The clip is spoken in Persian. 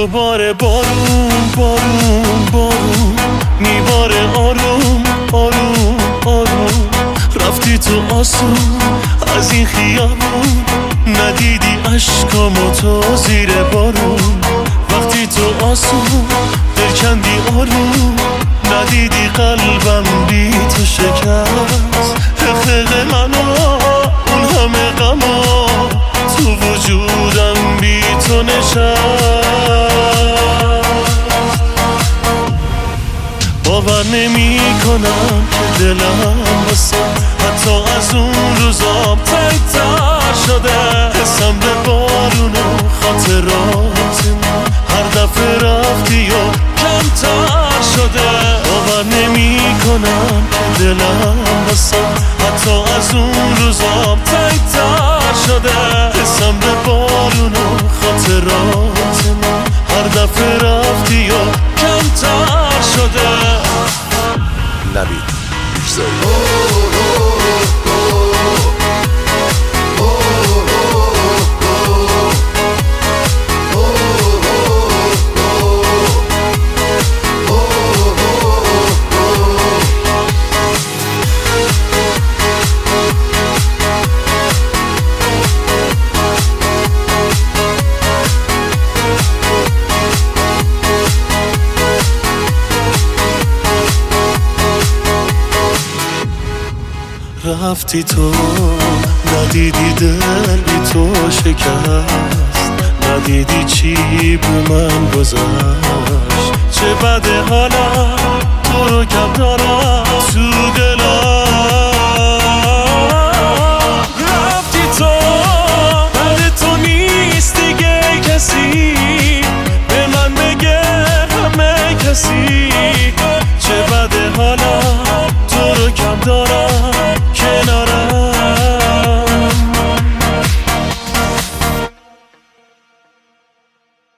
دوباره بارون بارون بارون میباره آروم آروم آروم. رفتی تو آسون از این خیابون، ندیدی عشقامو تو زیر بارون. وقتی تو آسون دل کندی آروم، ندیدی قلبم بی تو شکست. حقیق منو اون همه غما تو وجودم بی تو نشست. باور نمی کنم که دلم واسه حتی از اون روزا تنگ‌تر شده. حسم به بارون و خاطرات من هر دفعه رفتی و کمتر شده. باور نمی کنم که دلم واسه حتی از اون روزا تنگ‌تر شده. حسم به بارون و خاطرات من هر دفعه رفتی و کمتر شده. نوید بیشزایی. رفتی تو ندیدی دل بی تو شکست، ندیدی چی به من گذشت. چه بده حالا تو رو کم دارم تو دل